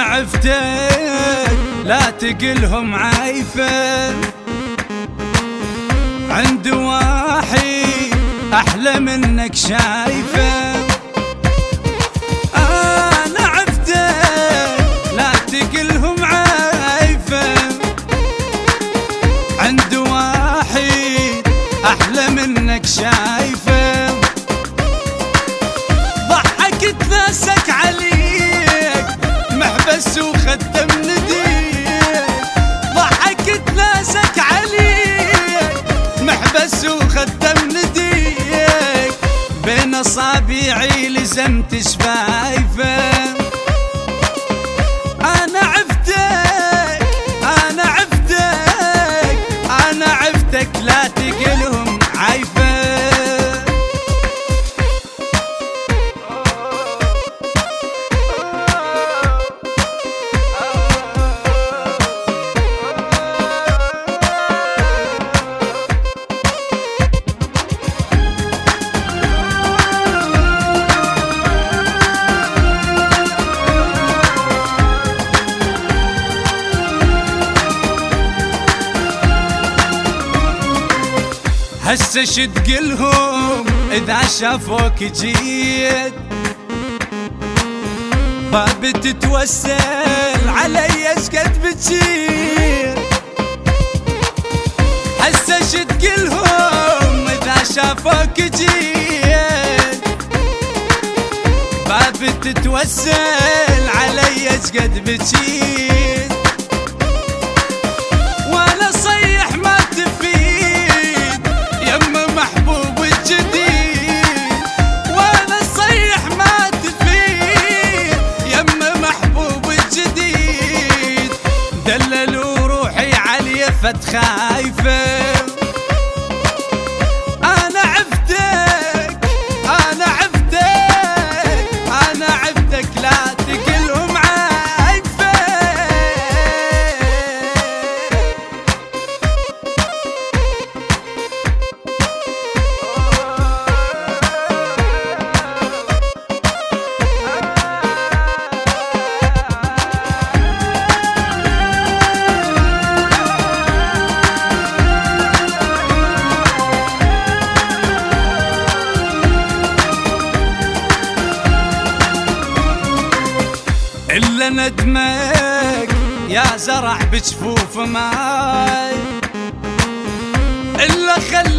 عفتك لا تقلهم عايفة، عند واحد أحلى منك شايفة. أنا عفتك لا تقلهم عايفة، عند واحد أحلى منك شايفة. ضحكت ناسك عليك محبس وخدم نديك، ضحكت ناسك عليك محبس وخدم نديك، بين أصابعي لزمت شفايفة. أنا عفتك أنا عفتك أنا عفتك لا تقلهم عايفة. هسه شتقلهم إذا شافوك جيت، باب تتوسل علي اشقد بتشير. هسه شتقلهم إذا شافوك جيت، باب تتوسل علي اشقد بتشير. وانا صيح ما تفيد يم محبوب الجديد، وانا صيح ما تفيد يم محبوب الجديد. دللوا روحي علي فت خايفة. انا عفتك انا عفتك انا عفتك لا تقلهم عايفة. إلا ندمك يا زرع بجفوف ماي، إلا خلي